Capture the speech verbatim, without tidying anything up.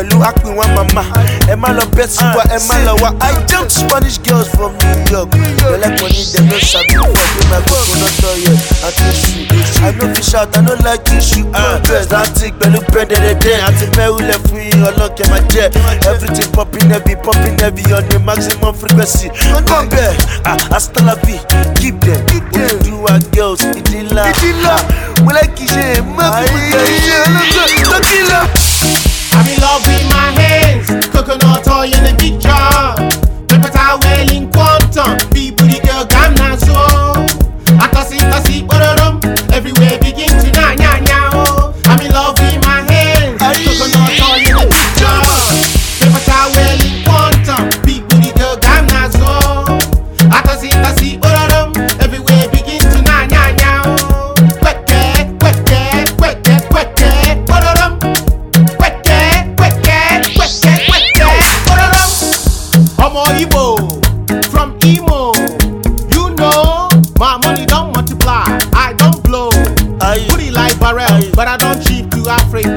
pẹ̀lú acting one mama. Ẹ má lọ bẹ́ sí wa, ẹ má lọ wá. I jumped Spanish girls from New York. They like money, they no sabi for me. My coconut oil, I tissue. I no fish out, I no like tissue. Dress, antique, pẹ̀lú pẹ́ndẹ̀dẹ̀dẹ̀. Àti mẹ́wulẹ̀ fún yín, ọlọ́kẹ́ máa jẹ́. Everything popping heavy, popping heavy on the maximum frequency. Come there, hasta la vie, keep them. Oduduwa girls, ìdílà. Mo like iṣẹ́, má fi kú jẹ́ iṣẹ́ olóko, lókìlá. I'm in love with my hands, coconut oil in a big jar. Paper towel in quantum, be booty girl, Ghana so. I toss it, toss it, ba-da-dum. Everywhere begin to na na na oh. I'm in love with my hands, coconut oil in a big jar. Paper towel in quantum, be booty girl, Ghana so. I toss it, toss it, ba-da-dum. Everywhere begin to na na na oh. Quack that, quack that, quack that, quack that, ba-da-dum. Omo Igbo, from Imo, you know, my money don't multiply, I don't blow. Aye. Booty like barrel, Aye. But I don't cheap to Africa.